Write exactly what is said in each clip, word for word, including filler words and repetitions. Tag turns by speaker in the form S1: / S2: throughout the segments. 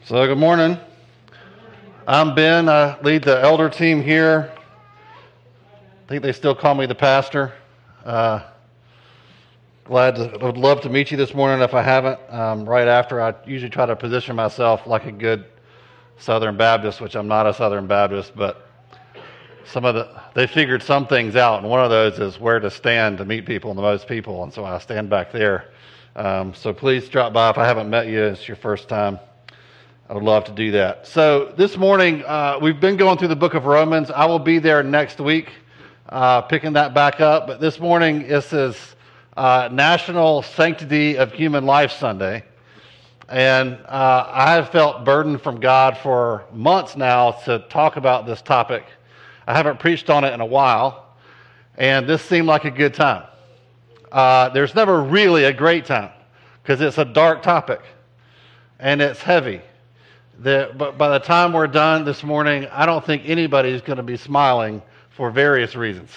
S1: So good morning. I'm Ben. I lead the elder team here. I think they still call me the pastor. Uh, glad to, would love to meet you this morning if I haven't. Um, right after, I usually try to position myself like a good Southern Baptist, which I'm not a Southern Baptist, but some of the they figured some things out, and one of those is where to stand to meet people and the most people, and so I stand back there. Um, so please drop by if I haven't met you. It's your first time. I would love to do that. So this morning, uh, we've been going through the book of Romans. I will be there next week, uh, picking that back up. But this morning, this is uh, National Sanctity of Human Life Sunday. And uh, I have felt burdened from God for months now to talk about this topic. I haven't preached on it in a while, and this seemed like a good time. Uh, there's never really a great time, because it's a dark topic, and it's heavy. The, but by the time we're done this morning, I don't think anybody's going to be smiling for various reasons.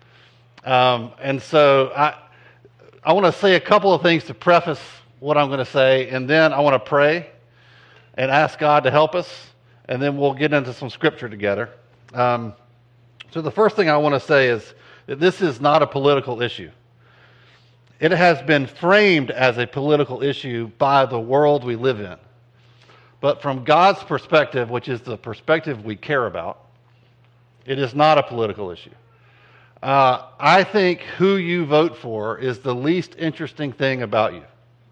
S1: Um, and so I, I want to say a couple of things to preface what I'm going to say, and then I want to pray and ask God to help us, and then we'll get into some scripture together. Um, so the first thing I want to say is that this is not a political issue. It has been framed as a political issue by the world we live in. But from God's perspective, which is the perspective we care about, it is not a political issue. Uh, I think who you vote for is the least interesting thing about you.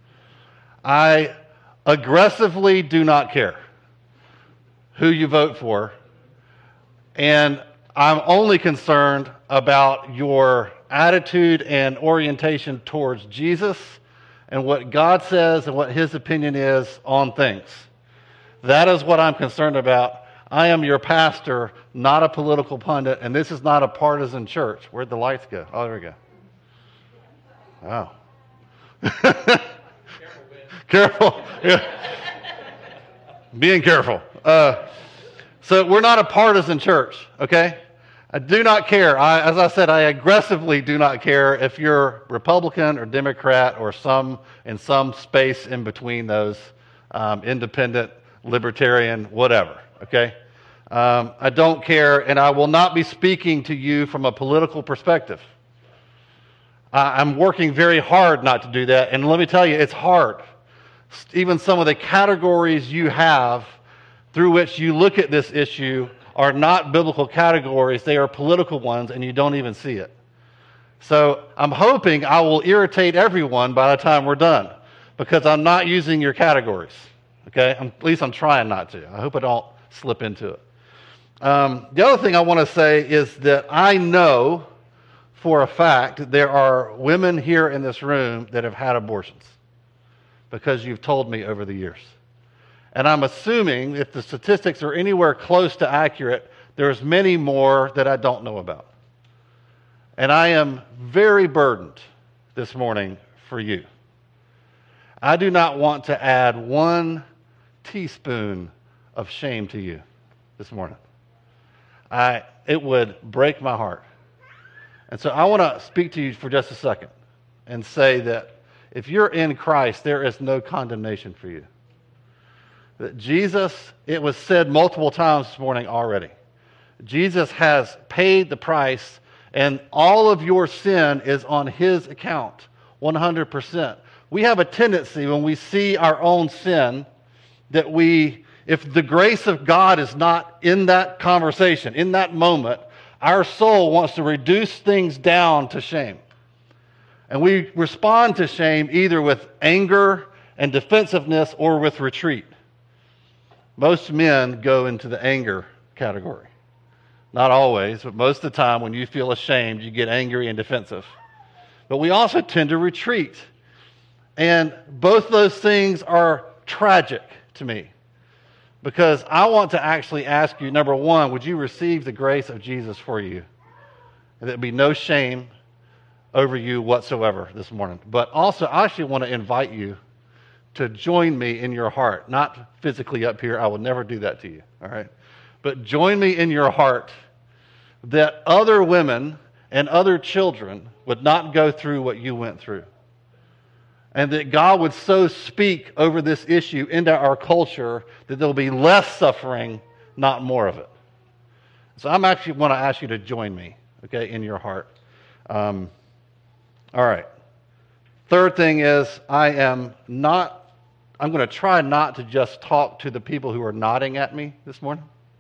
S1: I aggressively do not care who you vote for, and I'm only concerned about your attitude and orientation towards Jesus and what God says and what His opinion is on things. That is what I'm concerned about. I am your pastor, not a political pundit, and this is not a partisan church. Where'd the lights go? Oh, there we go. Wow. Careful, careful. Yeah. Being careful. Uh, so we're not a partisan church, okay? I do not care. I, as I said, I aggressively do not care if you're Republican or Democrat or some in some space in between those, um, independent, libertarian, whatever, okay? Um, I don't care, and I will not be speaking to you from a political perspective. I, I'm working very hard not to do that, and let me tell you, it's hard. Even some of the categories you have through which you look at this issue are not biblical categories, they are political ones, and you don't even see it. So I'm hoping I will irritate everyone by the time we're done, because I'm not using your categories. Okay, I'm, at least I'm trying not to. I hope I don't slip into it. Um, the other thing I want to say is that I know for a fact there are women here in this room that have had abortions because you've told me over the years. And I'm assuming if the statistics are anywhere close to accurate, there's many more that I don't know about. And I am very burdened this morning for you. I do not want to add one teaspoon of shame to you this morning. I it would break my heart. And so I want to speak to you for just a second and say that if you're in Christ, there is no condemnation for you. That Jesus, it was said multiple times this morning already, Jesus has paid the price, and all of your sin is on His account, one hundred percent. We have a tendency when we see our own sin that we, if the grace of God is not in that conversation, in that moment, our soul wants to reduce things down to shame. And we respond to shame either with anger and defensiveness or with retreat. Most men go into the anger category. Not always, but most of the time when you feel ashamed, you get angry and defensive. But we also tend to retreat. And both those things are tragic to me, because I want to actually ask you, number one, would you receive the grace of Jesus for you? And there'd be no shame over you whatsoever this morning. But also, I actually want to invite you to join me in your heart, not physically up here. I will never do that to you, all right? But join me in your heart that other women and other children would not go through what you went through. And that God would so speak over this issue into our culture that there'll be less suffering, not more of it. So I'm actually want to ask you to join me, okay, in your heart. Um, all right. Third thing is I am not, I'm going to try not to just talk to the people who are nodding at me this morning.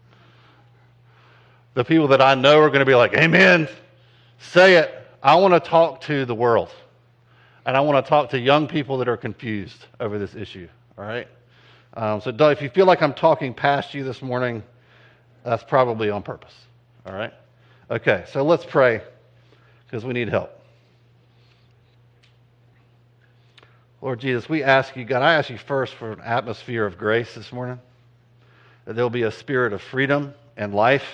S1: The people that I know are going to be like, amen, say it. I want to talk to the world. And I want to talk to young people that are confused over this issue, all right? Um, so if you feel like I'm talking past you this morning, that's probably on purpose, all right? Okay, so let's pray because we need help. Lord Jesus, we ask you, God, I ask you first for an atmosphere of grace this morning, that there'll be a spirit of freedom and life.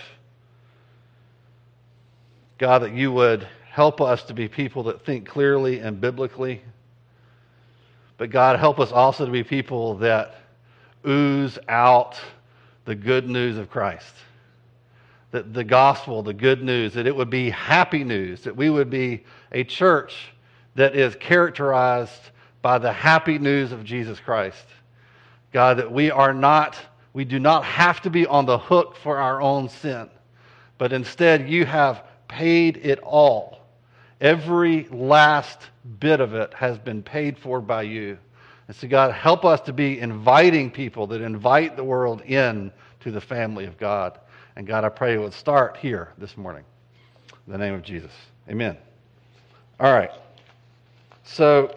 S1: God, that you would help us to be people that think clearly and biblically. But God, help us also to be people that ooze out the good news of Christ. That the gospel, the good news, that it would be happy news, that we would be a church that is characterized by the happy news of Jesus Christ. God, that we are not, we do not have to be on the hook for our own sin, but instead you have paid it all. Every last bit of it has been paid for by you. And so God, help us to be inviting people that invite the world in to the family of God. And God, I pray it would start here this morning. In the name of Jesus. Amen. All right. So,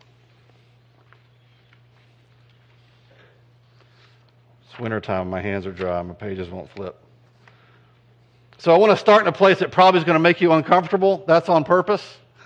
S1: it's wintertime. My hands are dry. My pages won't flip. So I want to start in a place that probably is going to make you uncomfortable. That's on purpose.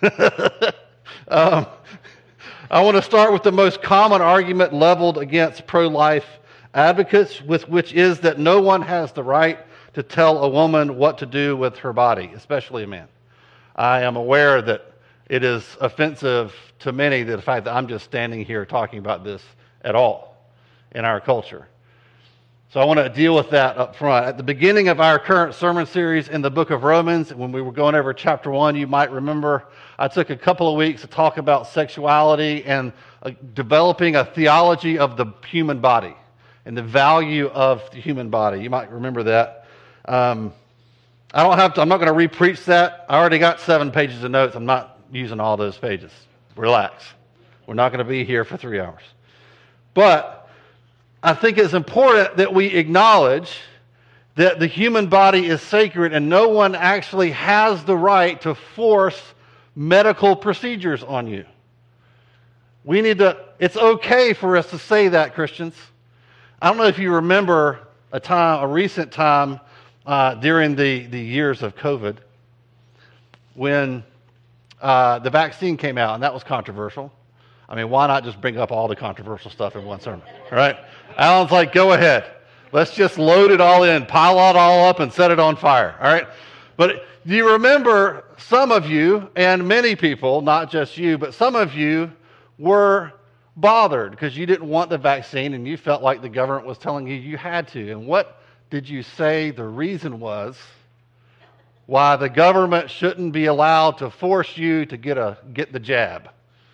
S1: um, I want to start with the most common argument leveled against pro-life advocates, with which is that no one has the right to tell a woman what to do with her body, especially a man. I am aware that it is offensive to many, the fact that I'm just standing here talking about this at all in our culture. So I want to deal with that up front. At the beginning of our current sermon series in the book of Romans, when we were going over chapter one, you might remember I took a couple of weeks to talk about sexuality and uh, developing a theology of the human body and the value of the human body. You might remember that. Um, I don't have to, I'm not going to re-preach that. I already got seven pages of notes. I'm not using all those pages. Relax. We're not going to be here for three hours. But I think it's important that we acknowledge that the human body is sacred and no one actually has the right to force medical procedures on you. We need to, it's okay for us to say that, Christians. I don't know if you remember a time, a recent time uh, during the, the years of COVID when uh, the vaccine came out, and that was controversial. I mean, why not just bring up all the controversial stuff in one sermon, right? Alan's like, go ahead. Let's just load it all in, pile it all up, and set it on fire, all right? But do you remember some of you, and many people, not just you, but some of you were bothered because you didn't want the vaccine and you felt like the government was telling you you had to. And what did you say the reason was why the government shouldn't be allowed to force you to get a get the jab?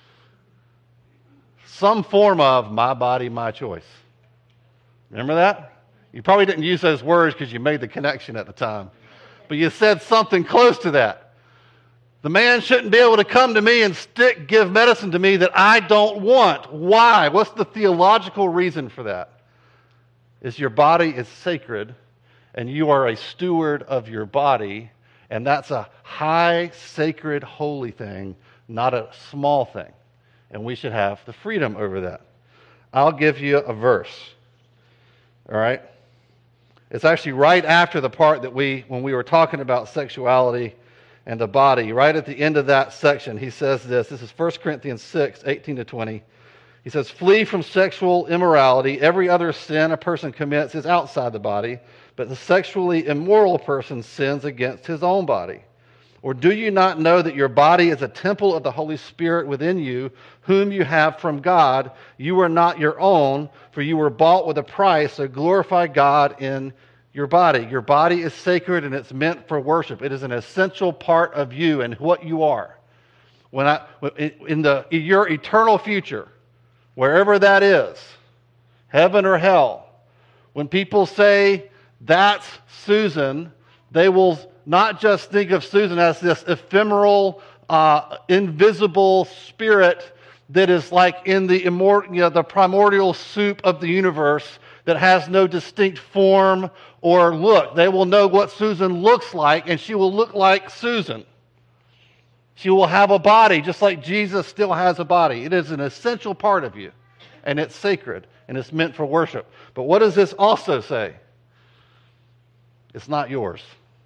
S1: Some form of my body, my choice. Remember that? You probably didn't use those words because you made the connection at the time. But you said something close to that. The man shouldn't be able to come to me and stick, give medicine to me that I don't want. Why? What's the theological reason for that? Is your body is sacred and you are a steward of your body, and that's a high, sacred, holy thing, not a small thing. And we should have the freedom over that. I'll give you a verse. All right? It's actually right after the part that we, when we were talking about sexuality and the body, right at the end of that section, he says this. This is First Corinthians six, eighteen to twenty. He says, flee from sexual immorality. Every other sin a person commits is outside the body, but the sexually immoral person sins against his own body. Or do you not know that your body is a temple of the Holy Spirit within you, whom you have from God? You are not your own, for you were bought with a price, so glorify God in your body. Your body is sacred and it's meant for worship. It is an essential part of you and what you are. when I in the in your eternal future, wherever that is, heaven or hell, when people say that's Susan, they will not just think of Susan as this ephemeral, uh, invisible spirit that is like in the immortal, you know, the primordial soup of the universe that has no distinct form or look. They will know what Susan looks like, and she will look like Susan. She will have a body, just like Jesus still has a body. It is an essential part of you, and it's sacred, and it's meant for worship. But what does this also say? It's not yours.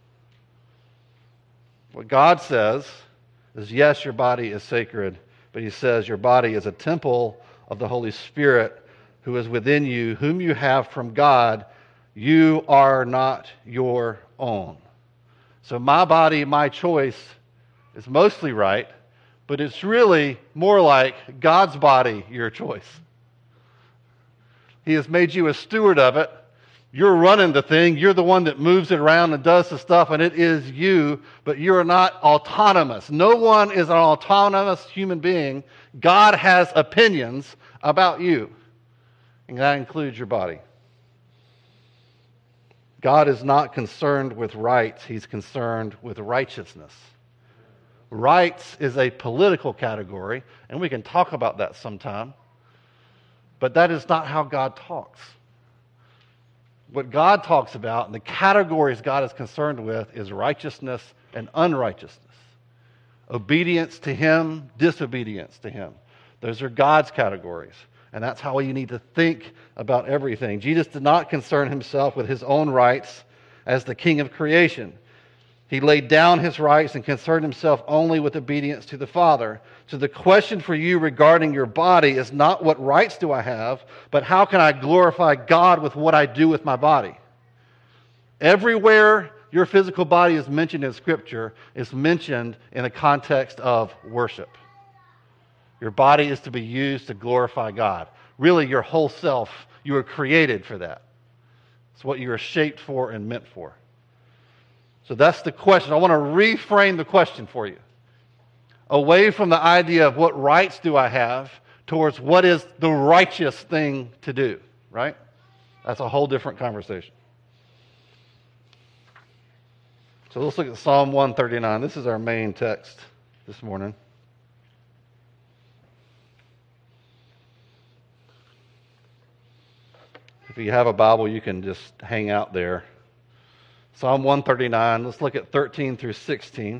S1: What God says is, yes, your body is sacred, but he says your body is a temple of the Holy Spirit who is within you, whom you have from God. You are not your own. So my body, my choice is mostly right, but it's really more like God's body, your choice. He has made you a steward of it. You're running the thing. You're the one that moves it around and does the stuff, and it is you, but you're not autonomous. No one is an autonomous human being. God has opinions about you, and that includes your body. God is not concerned with rights. He's concerned with righteousness. Rights is a political category, and we can talk about that sometime, but that is not how God talks. What God talks about and the categories God is concerned with is righteousness and unrighteousness. Obedience to him, disobedience to him. Those are God's categories. And that's how you need to think about everything. Jesus did not concern himself with his own rights as the king of creation. He laid down his rights and concerned himself only with obedience to the Father. So the question for you regarding your body is not what rights do I have, but how can I glorify God with what I do with my body? Everywhere your physical body is mentioned in Scripture is mentioned in the context of worship. Your body is to be used to glorify God. Really, your whole self, you were created for that. It's what you were shaped for and meant for. So that's the question. I want to reframe the question for you. Away from the idea of what rights do I have towards what is the righteous thing to do, right? That's a whole different conversation. So let's look at Psalm one thirty-nine. This is our main text this morning. If you have a Bible, you can just hang out there. Psalm one thirty-nine, let's look at thirteen through sixteen.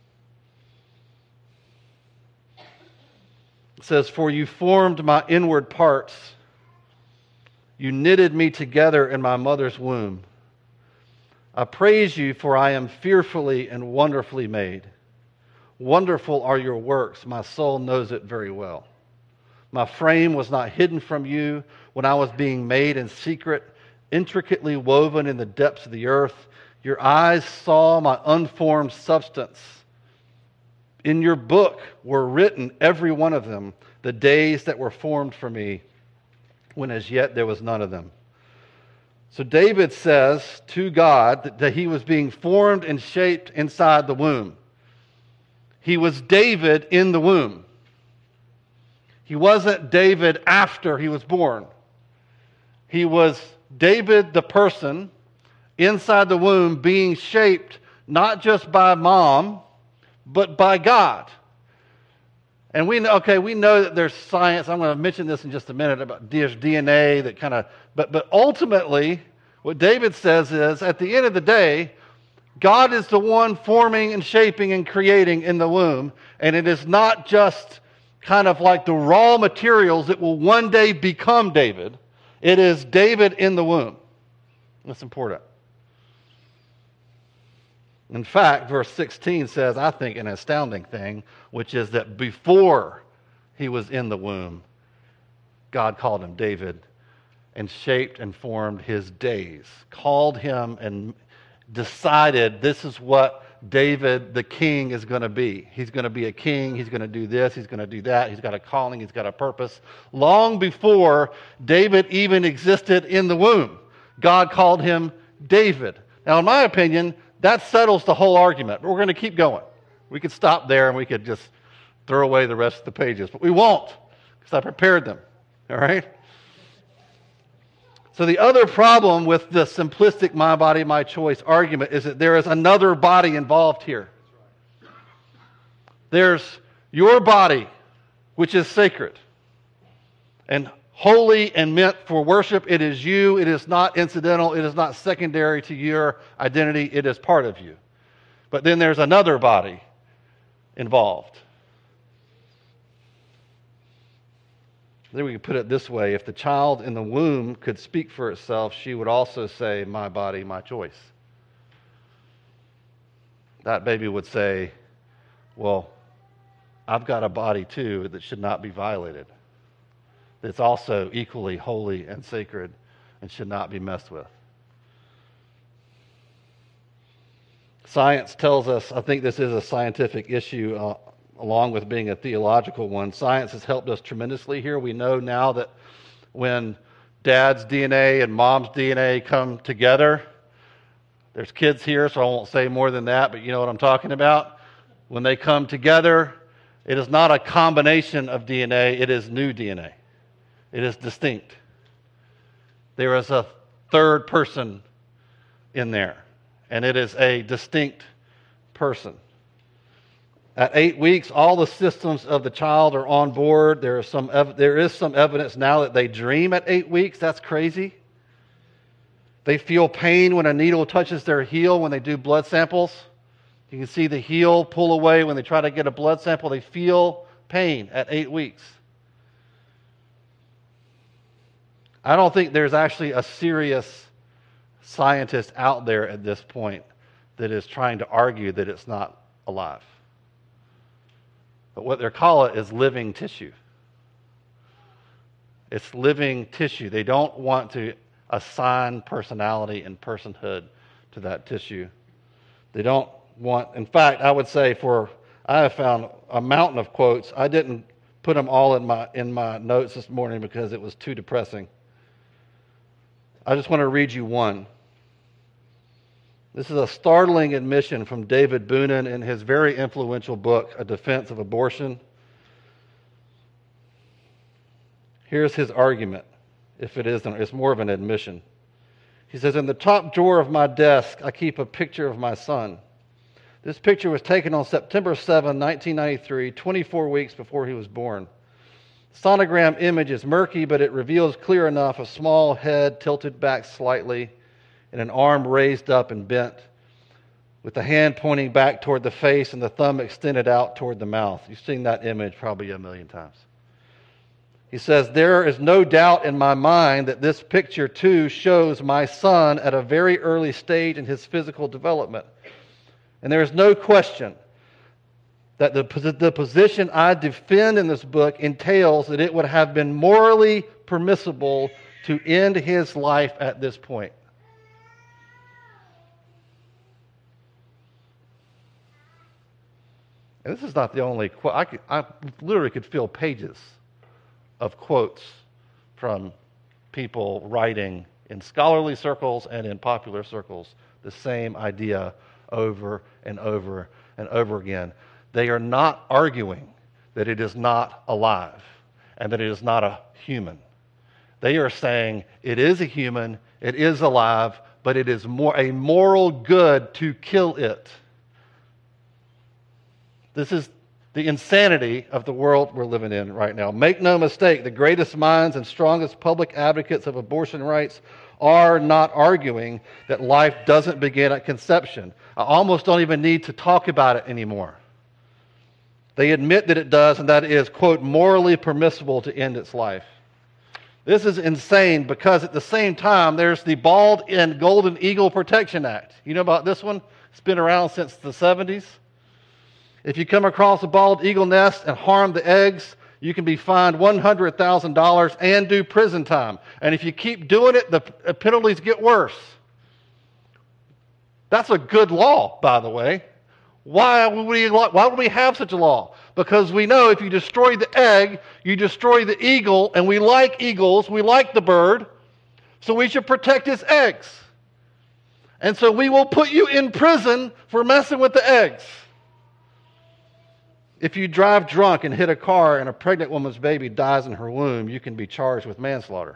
S1: It says, "For you formed my inward parts. You knitted me together in my mother's womb. I praise you, for I am fearfully and wonderfully made. Wonderful are your works. My soul knows it very well. My frame was not hidden from you when I was being made in secret, intricately woven in the depths of the earth. Your eyes saw my unformed substance. In your book were written, every one of them, the days that were formed for me, when as yet there was none of them." So David says to God that, that he was being formed and shaped inside the womb. He was David in the womb. He wasn't David after he was born. He was David the person inside the womb being shaped not just by mom, but by God. And we know, okay, we know that there's science. I'm going to mention this in just a minute about there's D N A that kind of, but, but ultimately, what David says is, at the end of the day, God is the one forming and shaping and creating in the womb. And it is not just kind of like the raw materials that will one day become David. It is David in the womb. That's important. In fact, verse sixteen says, I think, an astounding thing, which is that before he was in the womb, God called him David and shaped and formed his days, called him and decided this is what David, the king, is going to be. He's going to be a king. He's going to do this. He's going to do that. He's got a calling. He's got a purpose. Long before David even existed in the womb, God called him David. Now, in my opinion, that settles the whole argument. But we're going to keep going. We could stop there and we could just throw away the rest of the pages. But we won't, because I prepared them. All right? So the other problem with the simplistic my body, my choice argument is that there is another body involved here. There's your body, which is sacred and holy and meant for worship. It is you. It is not incidental. It is not secondary to your identity. It is part of you. But then there's another body involved. Then we can put it this way. If the child in the womb could speak for itself, she would also say, my body, my choice. That baby would say, well, I've got a body too that should not be violated. It's also equally holy and sacred and should not be messed with. Science tells us, I think this is a scientific issue, uh, along with being a theological one. Science has helped us tremendously here. We know now that when dad's D N A and mom's D N A come together, there's kids here, so I won't say more than that, but you know what I'm talking about. When they come together, it is not a combination of D N A, it is new D N A. It is distinct. There is a third person in there, and it is a distinct person. At eight weeks, all the systems of the child are on board. There is some ev- there is some evidence now that they dream at eight weeks. That's crazy. They feel pain when a needle touches their heel when they do blood samples. You can see the heel pull away when they try to get a blood sample. They feel pain at eight weeks. I don't think there's actually a serious scientist out there at this point that is trying to argue that it's not alive. But what they call it is living tissue. It's living tissue. They don't want to assign personality and personhood to that tissue. They don't want, in fact, I would say for, I have found a mountain of quotes. I didn't put them all in my in my notes this morning because it was too depressing. I just want to read you one. This is a startling admission from David Boonin in his very influential book, A Defense of Abortion. Here's his argument, if it isn't, it's more of an admission. He says, in the top drawer of my desk, I keep a picture of my son. This picture was taken on September seventh, nineteen ninety-three, twenty-four weeks before he was born. The sonogram image is murky, but it reveals clear enough a small head tilted back slightly and an arm raised up and bent, with the hand pointing back toward the face and the thumb extended out toward the mouth. You've seen that image probably a million times. He says, there is no doubt in my mind that this picture too shows my son at a very early stage in his physical development. And there is no question that the, the position I defend in this book entails that it would have been morally permissible to end his life at this point. And this is not the only quote. I, could, I literally could fill pages of quotes from people writing in scholarly circles and in popular circles the same idea over and over and over again. They are not arguing that it is not alive and that it is not a human. They are saying it is a human, it is alive, but it is more a moral good to kill it. This is the insanity of the world we're living in right now. Make no mistake, the greatest minds and strongest public advocates of abortion rights are not arguing that life doesn't begin at conception. I almost don't even need to talk about it anymore. They admit that it does, and that it is, quote, morally permissible to end its life. This is insane because at the same time, there's the Bald and Golden Eagle Protection Act. You know about this one? It's been around since the seventies. If you come across a bald eagle nest and harm the eggs, you can be fined one hundred thousand dollars and do prison time. And if you keep doing it, the penalties get worse. That's a good law, by the way. Why would we, why would we have such a law? Because we know if you destroy the egg, you destroy the eagle, and we like eagles, we like the bird, so we should protect its eggs. And so we will put you in prison for messing with the eggs. If you drive drunk and hit a car and a pregnant woman's baby dies in her womb, you can be charged with manslaughter.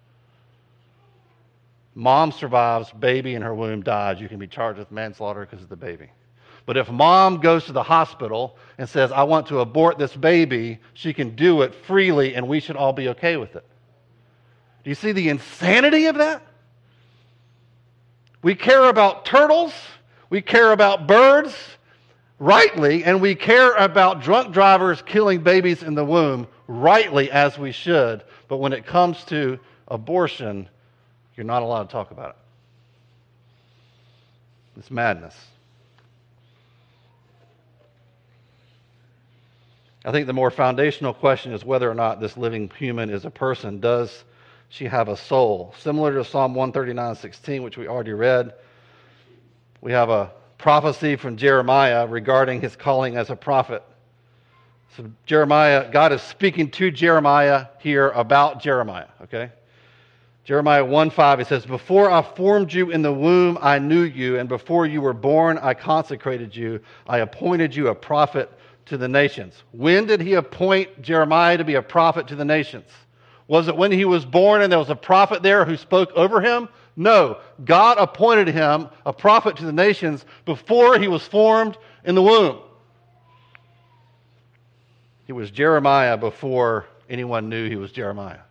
S1: Mom survives, baby in her womb dies, you can be charged with manslaughter because of the baby. But if mom goes to the hospital and says, I want to abort this baby, she can do it freely and we should all be okay with it. Do you see the insanity of that? We care about turtles, we care about birds, rightly, and we care about drunk drivers killing babies in the womb, rightly, as we should. But when it comes to abortion, you're not allowed to talk about it. It's madness. I think the more foundational question is whether or not this living human is a person. Does she have a soul? Similar to Psalm one thirty-nine sixteen, which we already read, we have a prophecy from Jeremiah regarding his calling as a prophet. So Jeremiah, God is speaking to Jeremiah here about Jeremiah, okay? Jeremiah one five, he says, before I formed you in the womb, I knew you, and before you were born, I consecrated you. I appointed you a prophet to the nations. When did he appoint Jeremiah to be a prophet to the nations? Was it when he was born and there was a prophet there who spoke over him? No. God appointed him a prophet to the nations before he was formed in the womb. He was Jeremiah before anyone knew he was Jeremiah.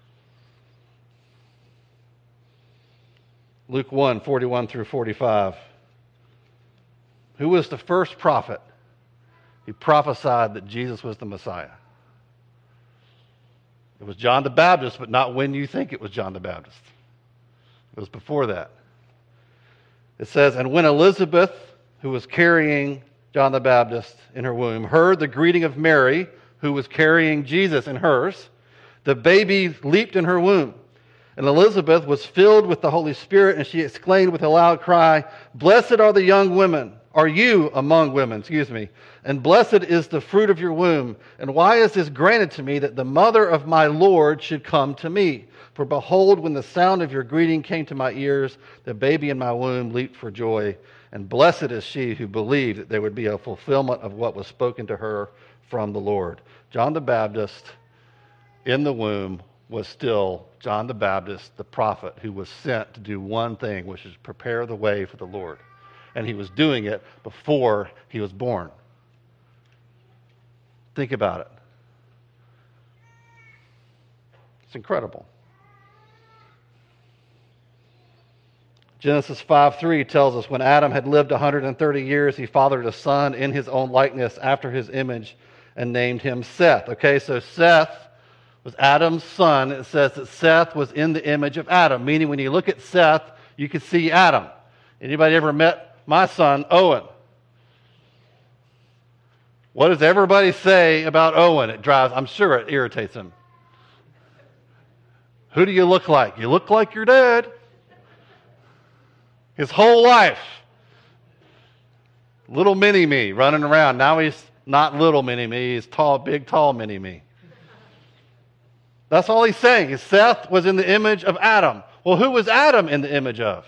S1: Luke one, forty-one through forty-five. Who was the first prophet who prophesied that Jesus was the Messiah? It was John the Baptist, but not when you think it was John the Baptist. It was before that. It says, and when Elizabeth, who was carrying John the Baptist in her womb, heard the greeting of Mary, who was carrying Jesus in hers, the baby leaped in her womb. And Elizabeth was filled with the Holy Spirit, and she exclaimed with a loud cry, blessed are the young women, are you among women, excuse me, and blessed is the fruit of your womb. And why is this granted to me, that the mother of my Lord should come to me? For behold, when the sound of your greeting came to my ears, the baby in my womb leaped for joy. And blessed is she who believed that there would be a fulfillment of what was spoken to her from the Lord. John the Baptist in the womb was still John the Baptist, the prophet, who was sent to do one thing, which is prepare the way for the Lord. And he was doing it before he was born. Think about it. It's incredible. Genesis five three tells us when Adam had lived one hundred thirty years, he fathered a son in his own likeness after his image and named him Seth. Okay, so Seth was Adam's son. It says that Seth was in the image of Adam, meaning when you look at Seth, you can see Adam. Anybody ever met my son, Owen? What does everybody say about Owen? It drives, I'm sure it irritates him. Who do you look like? You look like your dad. His whole life. Little mini-me running around. Now he's not little mini-me, he's tall, big, tall mini-me. That's all he's saying, is Seth was in the image of Adam. Well, who was Adam in the image of?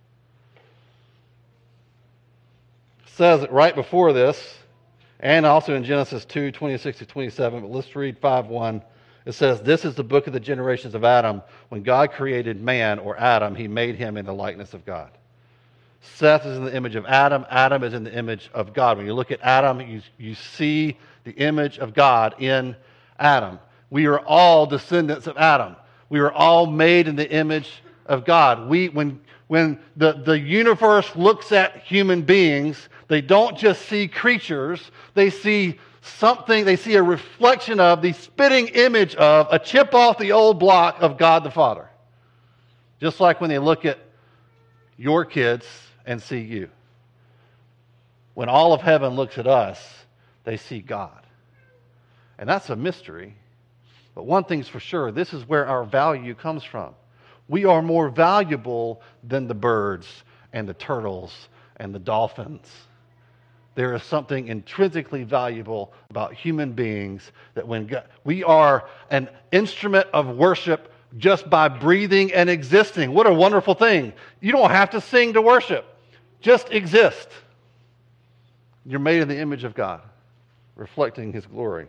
S1: It says it right before this, and also in Genesis two, twenty-six to twenty-seven, but let's read five one. It says, this is the book of the generations of Adam. When God created man, or Adam, he made him in the likeness of God. Seth is in the image of Adam. Adam is in the image of God. When you look at Adam, you, you see the image of God in Adam. We are all descendants of Adam. We are all made in the image of God. We, when, when the, the universe looks at human beings, they don't just see creatures, they see something, they see a reflection of, the spitting image of, a chip off the old block of God the Father. Just like when they look at your kids and see you. When all of heaven looks at us, they see God. And that's a mystery. But one thing's for sure, this is where our value comes from. We are more valuable than the birds and the turtles and the dolphins. There is something intrinsically valuable about human beings that when God, we are an instrument of worship just by breathing and existing. What a wonderful thing. You don't have to sing to worship. Just exist. You're made in the image of God, reflecting his glory.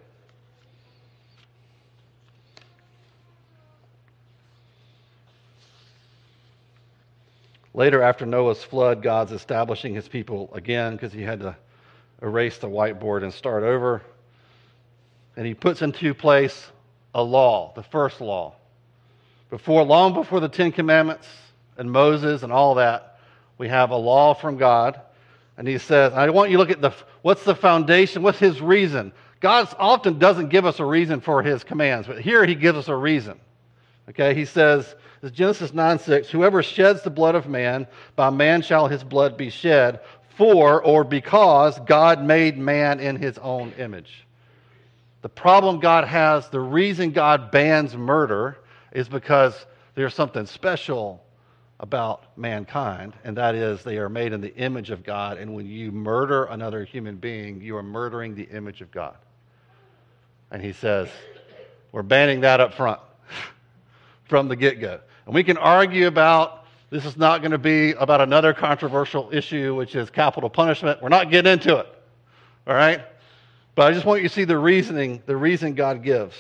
S1: Later, after Noah's flood, God's establishing his people again because he had to erase the whiteboard and start over. And he puts into place a law, the first law. Before, long before the Ten Commandments and Moses and all that, we have a law from God. And he says, I want you to look at the, what's the foundation, what's his reason? God often doesn't give us a reason for his commands, but here he gives us a reason. Okay, he says, this is Genesis nine six, whoever sheds the blood of man, by man shall his blood be shed, for or because God made man in his own image. The problem God has, the reason God bans murder is because there's something special about mankind, and that is they are made in the image of God, and when you murder another human being, you are murdering the image of God. And he says, we're banning that up front from the get-go. And we can argue about, this is not going to be about another controversial issue, which is capital punishment. We're not getting into it, all right? But I just want you to see the reasoning, the reason God gives.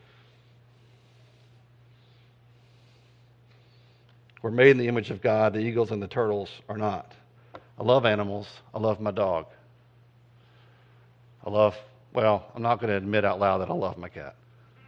S1: We're made in the image of God. The eagles and the turtles are not. I love animals. I love my dog. I love, well, I'm not going to admit out loud that I love my cat.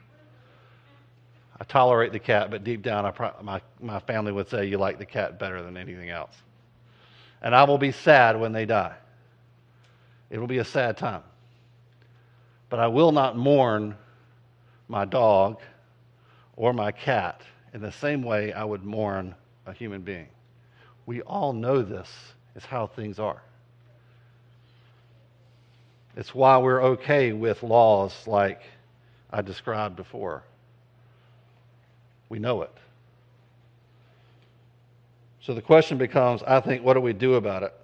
S1: I tolerate the cat, but deep down, I pro- my, my family would say you like the cat better than anything else. And I will be sad when they die. It will be a sad time. But I will not mourn my dog or my cat in the same way I would mourn a human being. We all know this is how things are. It's why we're okay with laws like I described before. We know it. So the question becomes, I think, what do we do about it?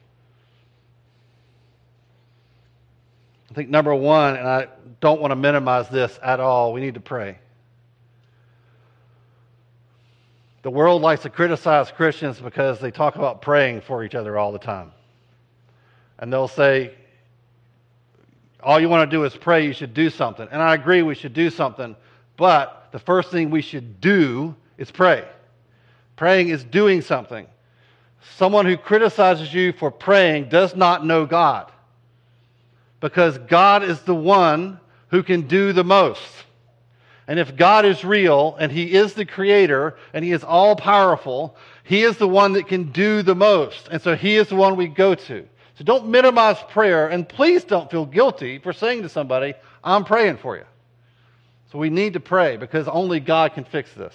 S1: I think number one, and I don't want to minimize this at all, we need to pray. The world likes to criticize Christians because they talk about praying for each other all the time. And they'll say, all you want to do is pray, you should do something. And I agree we should do something, but the first thing we should do is pray. Praying is doing something. Someone who criticizes you for praying does not know God, because God is the one who can do the most. And if God is real, and He is the Creator, and He is all-powerful, He is the one that can do the most. And so He is the one we go to. So don't minimize prayer, and please don't feel guilty for saying to somebody, I'm praying for you. So we need to pray, because only God can fix this.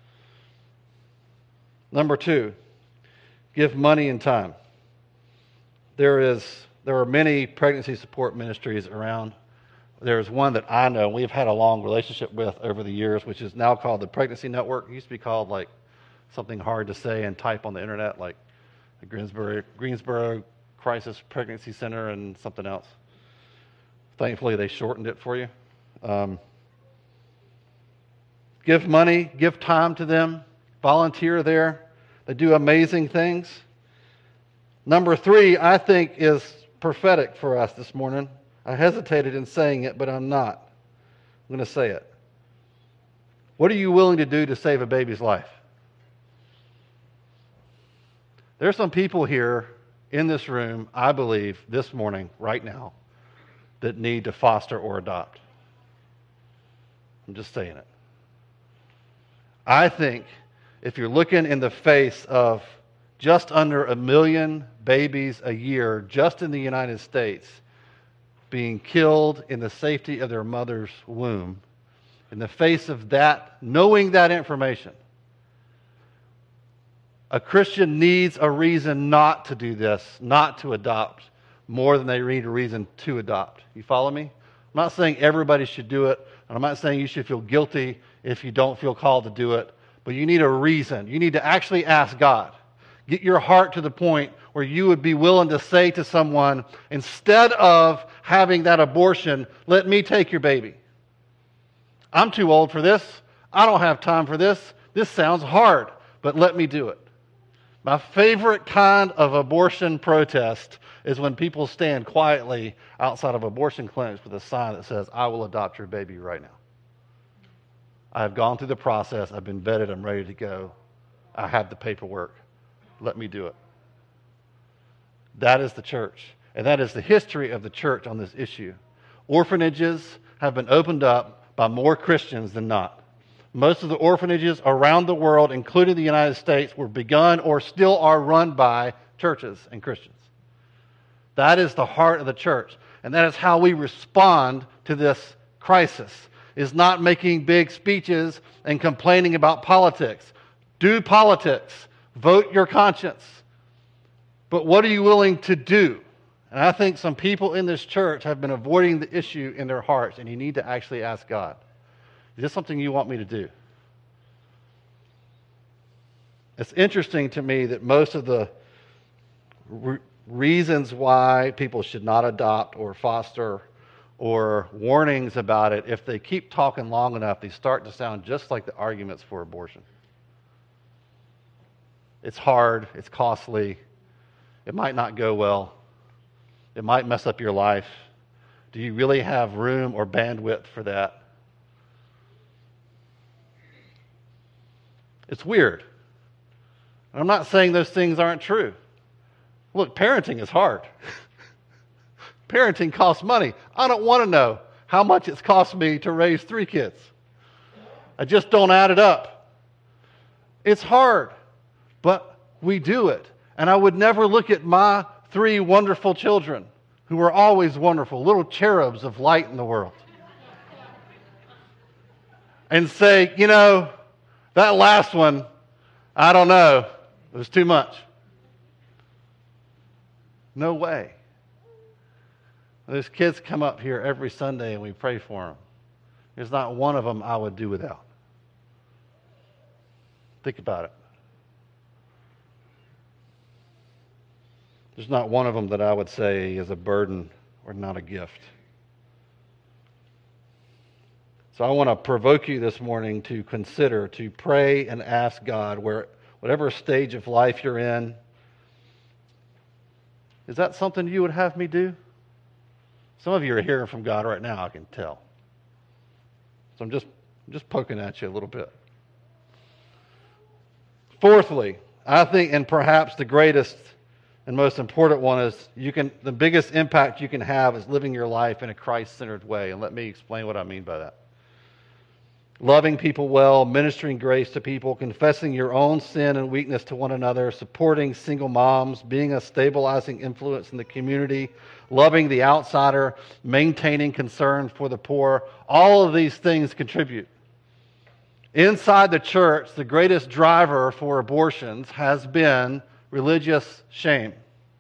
S1: Number two, give money and time. There is, there are many pregnancy support ministries around. There's one that I know we've had a long relationship with over the years, which is now called the Pregnancy Network. It used to be called like something hard to say and type on the internet, like the Greensboro, Greensboro Crisis Pregnancy Center and something else. Thankfully, they shortened it for you. Um, give money, give time to them, volunteer there. They do amazing things. Number three, I think, is prophetic for us this morning. I hesitated in saying it, but I'm not. I'm going to say it. What are you willing to do to save a baby's life? There are some people here in this room, I believe, this morning, right now, that need to foster or adopt. I'm just saying it. I think if you're looking in the face of just under a million babies a year, just in the United States, being killed in the safety of their mother's womb, in the face of that, knowing that information, a Christian needs a reason not to do this, not to adopt, more than they need a reason to adopt. You follow me? I'm not saying everybody should do it, and I'm not saying you should feel guilty if you don't feel called to do it, but you need a reason. You need to actually ask God. Get your heart to the point where you would be willing to say to someone, instead of having that abortion, let me take your baby. I'm too old for this. I don't have time for this. This sounds hard, but let me do it. My favorite kind of abortion protest is when people stand quietly outside of abortion clinics with a sign that says, I will adopt your baby right now. I have gone through the process. I've been vetted. I'm ready to go. I have the paperwork. Let me do it. That is the church. And that is the history of the church on this issue. Orphanages have been opened up by more Christians than not. Most of the orphanages around the world, including the United States, were begun or still are run by churches and Christians. That is the heart of the church. And that is how we respond to this crisis, is not making big speeches and complaining about politics. Do politics. Vote your conscience. But what are you willing to do? And I think some people in this church have been avoiding the issue in their hearts, and you need to actually ask God, is this something you want me to do? It's interesting to me that most of the re- reasons why people should not adopt or foster or warnings about it, if they keep talking long enough, they start to sound just like the arguments for abortion. It's hard, it's costly, it might not go well, it might mess up your life. Do you really have room or bandwidth for that? It's weird. I'm not saying those things aren't true. Look, parenting is hard. Parenting costs money. I don't want to know how much it's cost me to raise three kids. I just don't add it up. It's hard, but we do it. And I would never look at my three wonderful children, who are always wonderful, little cherubs of light in the world, and say, you know, that last one, I don't know, it was too much. No way. Those kids come up here every Sunday and we pray for them. There's not one of them I would do without. Think about it. There's not one of them that I would say is a burden or not a gift. So I want to provoke you this morning to consider, to pray and ask God, where whatever stage of life you're in, is that something you would have me do? Some of you are hearing from God right now, I can tell. So I'm just, I'm just poking at you a little bit. Fourthly, I think, and perhaps the greatest and most important one is, you can the biggest impact you can have is living your life in a Christ-centered way. And let me explain what I mean by that. Loving people well, ministering grace to people, confessing your own sin and weakness to one another, supporting single moms, being a stabilizing influence in the community, loving the outsider, maintaining concern for the poor. All of these things contribute. Inside the church, the greatest driver for abortions has been religious shame.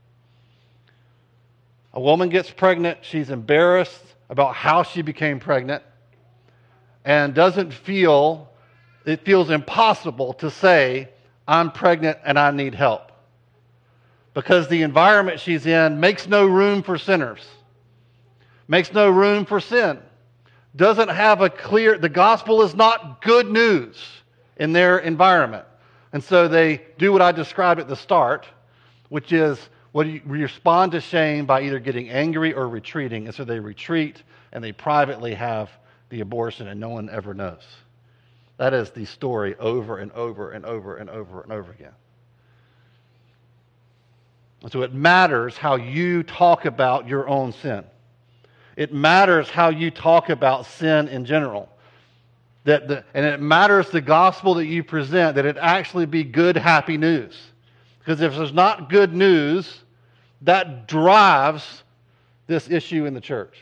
S1: A woman gets pregnant, she's embarrassed about how she became pregnant, and doesn't feel, it feels impossible to say, I'm pregnant and I need help. Because the environment she's in makes no room for sinners, makes no room for sin, doesn't have a clear, the gospel is not good news in their environment. And so they do what I described at the start, which is what you respond to shame by either getting angry or retreating. And so they retreat and they privately have the abortion and no one ever knows. That is the story over and over and over and over and over again. And so it matters how you talk about your own sin. It matters how you talk about sin in general. That the, and it matters the gospel that you present, that it actually be good, happy news. Because if there's not good news, that drives this issue in the church.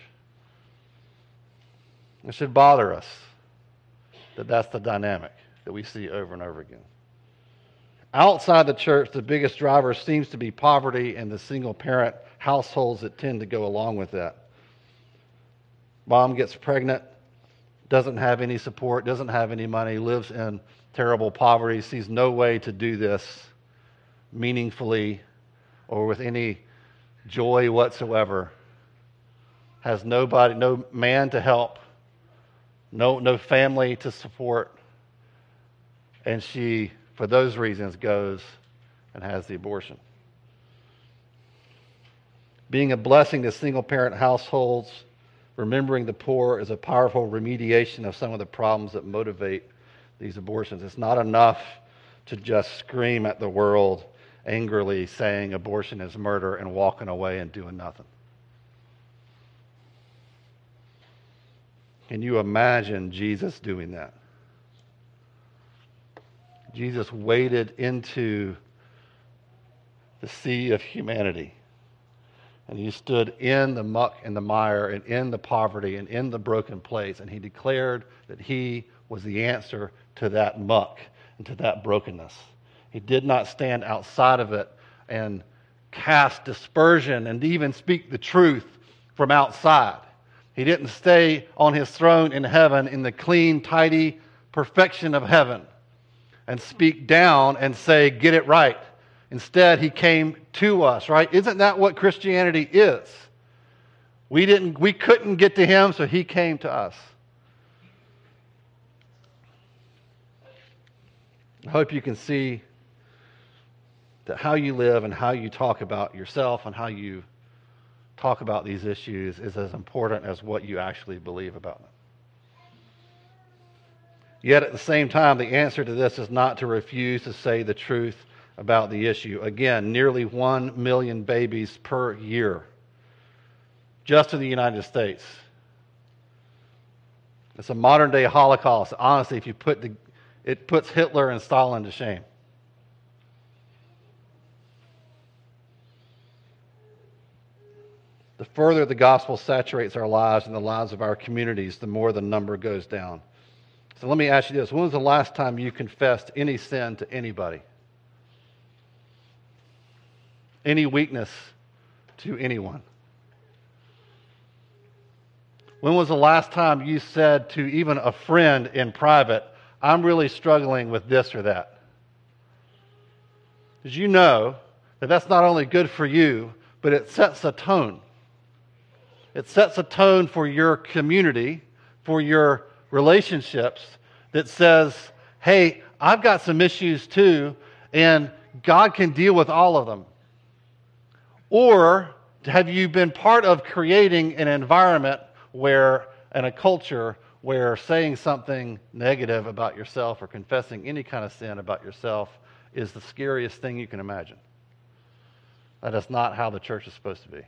S1: It should bother us that that's the dynamic that we see over and over again. Outside the church, the biggest driver seems to be poverty and the single-parent households that tend to go along with that. Mom gets pregnant, doesn't have any support, doesn't have any money, lives in terrible poverty, sees no way to do this meaningfully or with any joy whatsoever, has nobody, no man to help, no, no family to support, and she, for those reasons, goes and has the abortion. Being a blessing to single-parent households, remembering the poor is a powerful remediation of some of the problems that motivate these abortions. It's not enough to just scream at the world angrily saying abortion is murder and walking away and doing nothing. Can you imagine Jesus doing that? Jesus waded into the sea of humanity, and he stood in the muck and the mire and in the poverty and in the broken place, and he declared that he was the answer to that muck and to that brokenness. He did not stand outside of it and cast dispersion and even speak the truth from outside. He didn't stay on his throne in heaven in the clean, tidy perfection of heaven and speak down and say, get it right. Instead, he came to us, right? Isn't that what Christianity is? We didn't, we couldn't get to him, so he came to us. I hope you can see that how you live and how you talk about yourself and how you talk about these issues is as important as what you actually believe about them. Yet at the same time, the answer to this is not to refuse to say the truth about the issue. Again, nearly one million babies per year, just in the United States. It's a modern day Holocaust. Honestly, if you put the, it puts Hitler and Stalin to shame. The further the gospel saturates our lives and the lives of our communities, the more the number goes down. So let me ask you this. When was the last time you confessed any sin to anybody? Any weakness to anyone? When was the last time you said to even a friend in private, I'm really struggling with this or that? Did you know that that's not only good for you, but it sets a tone. It sets a tone for your community, for your relationships, that says, hey, I've got some issues too, and God can deal with all of them. Or have you been part of creating an environment where, and a culture where saying something negative about yourself or confessing any kind of sin about yourself is the scariest thing you can imagine? That is not how the church is supposed to be.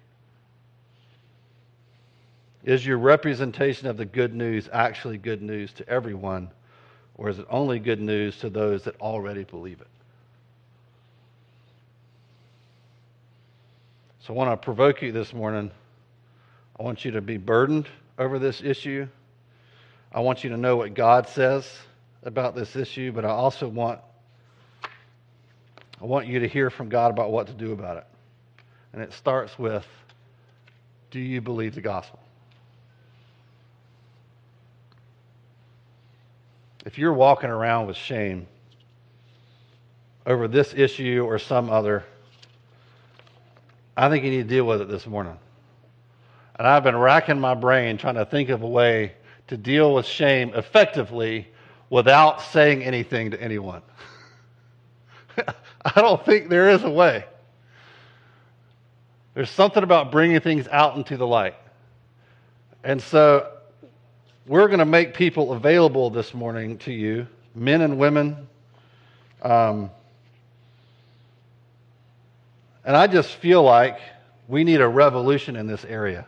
S1: Is your representation of the good news actually good news to everyone, or is it only good news to those that already believe it? So I want to provoke you this morning. I want you to be burdened over this issue. I want you to know what God says about this issue, but I also want I want you to hear from God about what to do about it. And it starts with, do you believe the gospel? If you're walking around with shame over this issue or some other, I think you need to deal with it this morning. And I've been racking my brain trying to think of a way to deal with shame effectively without saying anything to anyone. I don't think there is a way. There's something about bringing things out into the light. And so we're going to make people available this morning to you, men and women. Um, and I just feel like we need a revolution in this area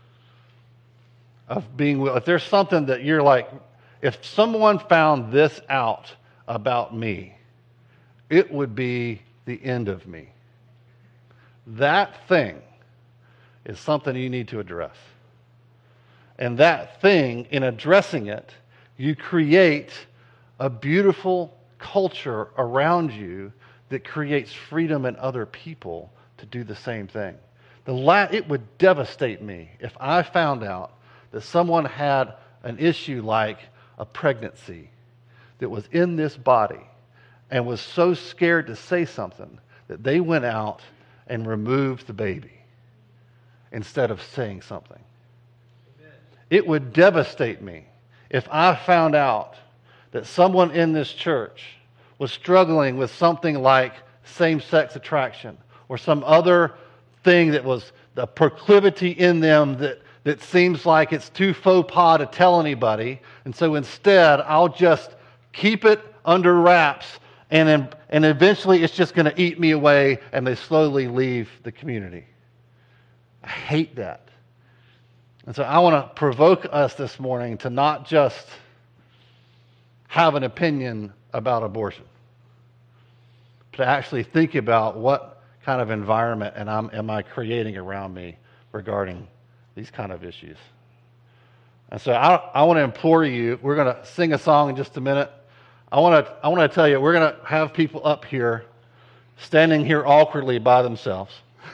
S1: of being, if there's something that you're like, if someone found this out about me, it would be the end of me. That thing is something you need to address. And that thing, in addressing it, you create a beautiful culture around you that creates freedom in other people to do the same thing. The la- it would devastate me if I found out that someone had an issue like a pregnancy that was in this body and was so scared to say something that they went out and removed the baby instead of saying something. It would devastate me if I found out that someone in this church was struggling with something like same-sex attraction or some other thing that was the proclivity in them that, that seems like it's too faux pas to tell anybody. And so instead, I'll just keep it under wraps, and, then, and eventually it's just going to eat me away, and they slowly leave the community. I hate that. And so I want to provoke us this morning to not just have an opinion about abortion, but to actually think about what kind of environment and I'm, am I creating around me regarding these kind of issues. And so I, I want to implore you, we're going to sing a song in just a minute. I want to I want to tell you, we're going to have people up here standing here awkwardly by themselves.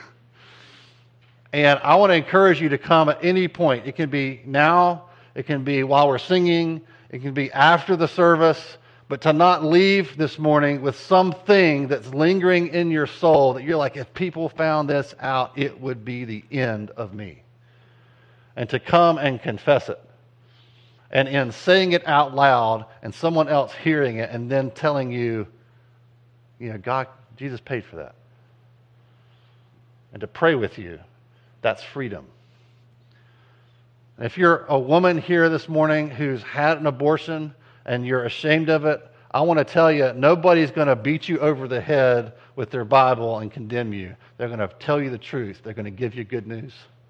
S1: And I want to encourage you to come at any point. It can be now, it can be while we're singing, it can be after the service, but to not leave this morning with something that's lingering in your soul that you're like, if people found this out, it would be the end of me. And to come and confess it. And in saying it out loud and someone else hearing it and then telling you, you know, God, Jesus paid for that. And to pray with you, that's freedom. And if you're a woman here this morning who's had an abortion and you're ashamed of it, I want to tell you, nobody's going to beat you over the head with their Bible and condemn you. They're going to tell you the truth. They're going to give you good news.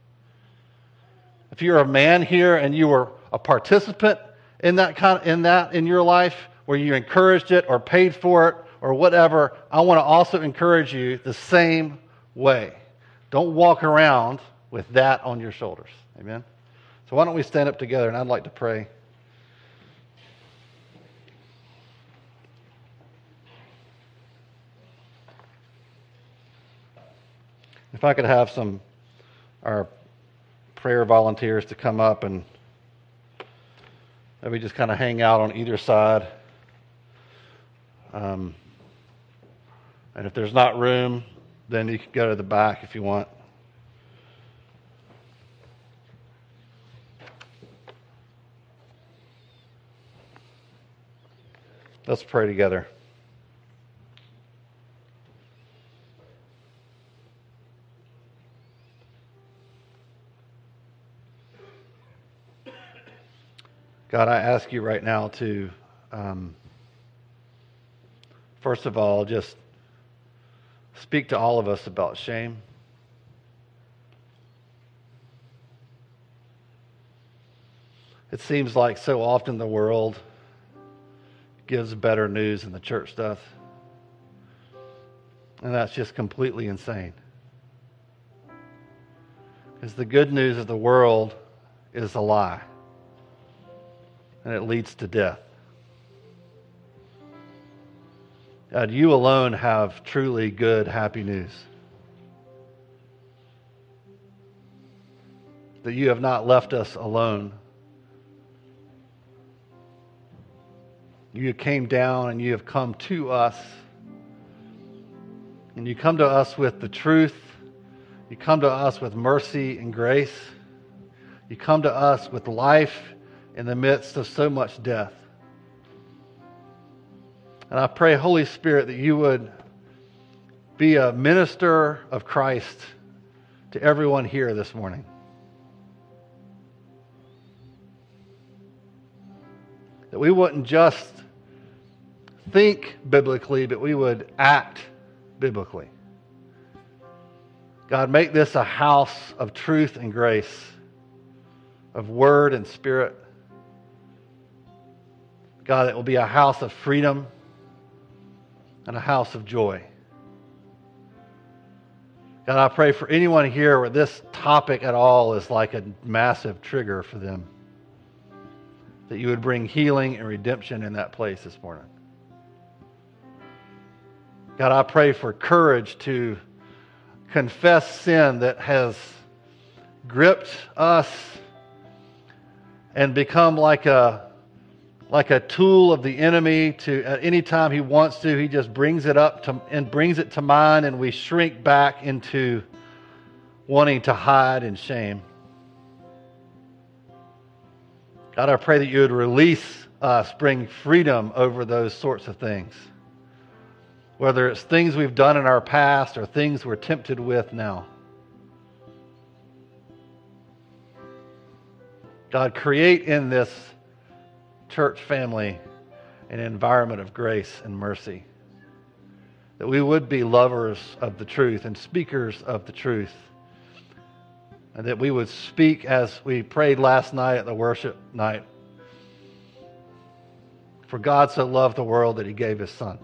S1: If you're a man here and you were a participant in that kind in that in your life, where you encouraged it or paid for it or whatever, I want to also encourage you the same way. Don't walk around with that on your shoulders. Amen? So why don't we stand up together, and I'd like to pray. If I could have some our prayer volunteers to come up and maybe just kind of hang out on either side. Um, and if there's not room, then you can go to the back if you want. Let's pray together. God, I ask you right now to, um, first of all, just speak to all of us about shame. It seems like so often the world gives better news than the church does. And that's just completely insane. Because the good news of the world is a lie. And it leads to death. God, you alone have truly good, happy news. That you have not left us alone. You came down and you have come to us. And you come to us with the truth. You come to us with mercy and grace. You come to us with life in the midst of so much death. And I pray, Holy Spirit, that you would be a minister of Christ to everyone here this morning. That we wouldn't just think biblically, but we would act biblically. God, make this a house of truth and grace, of word and spirit. God, it will be a house of freedom and a house of joy. God, I pray for anyone here where this topic at all is like a massive trigger for them, that you would bring healing and redemption in that place this morning. God, I pray for courage to confess sin that has gripped us and become like a like a tool of the enemy. To at any time he wants to, he just brings it up to, and brings it to mind, and we shrink back into wanting to hide in shame. God, I pray that you would release us, bring freedom over those sorts of things. Whether it's things we've done in our past or things we're tempted with now. God, create in this church family an environment of grace and mercy. That we would be lovers of the truth and speakers of the truth. And that we would speak as we prayed last night at the worship night. For God so loved the world that he gave his son.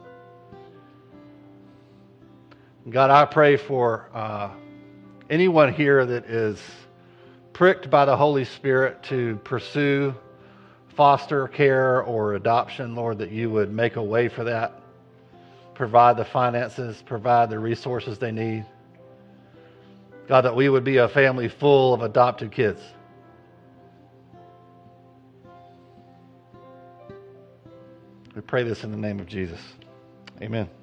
S1: God, I pray for uh, anyone here that is pricked by the Holy Spirit to pursue foster care or adoption, Lord, that you would make a way for that. Provide the finances, provide the resources they need. God, that we would be a family full of adopted kids. We pray this in the name of Jesus. Amen.